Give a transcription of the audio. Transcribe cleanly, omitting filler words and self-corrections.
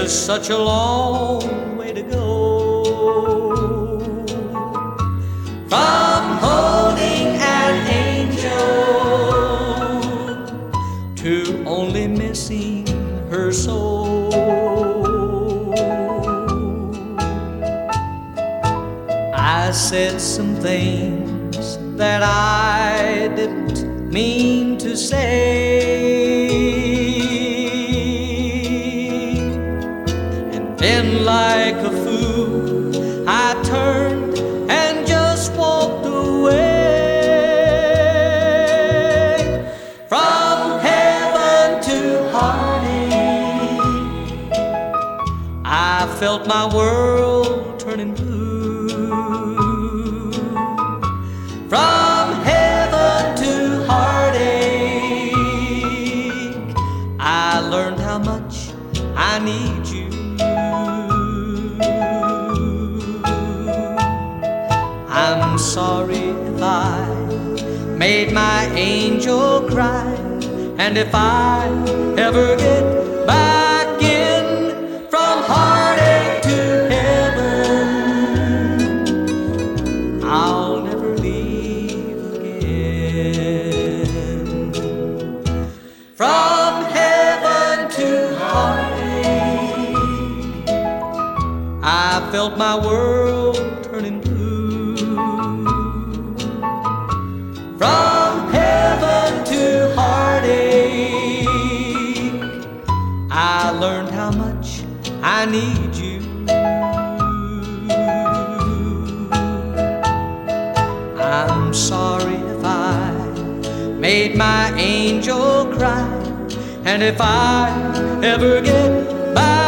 is such a long way to go from holding an angel to only missing her soul. I said some things that I didn't mean to say, and then like a fool I turned and just walked away from heaven to heartache. I felt my world turning blue. From heaven to heartache, I learned how much I need you. I'm sorry if I made my angel cry, and if I ever get back in from heartache to heaven, I'll never leave again. From heaven to heartache, I felt my world turning blue. From heaven to heartache, I learned how much I need you. I'm sorry if I made my angel cry, and if I ever get back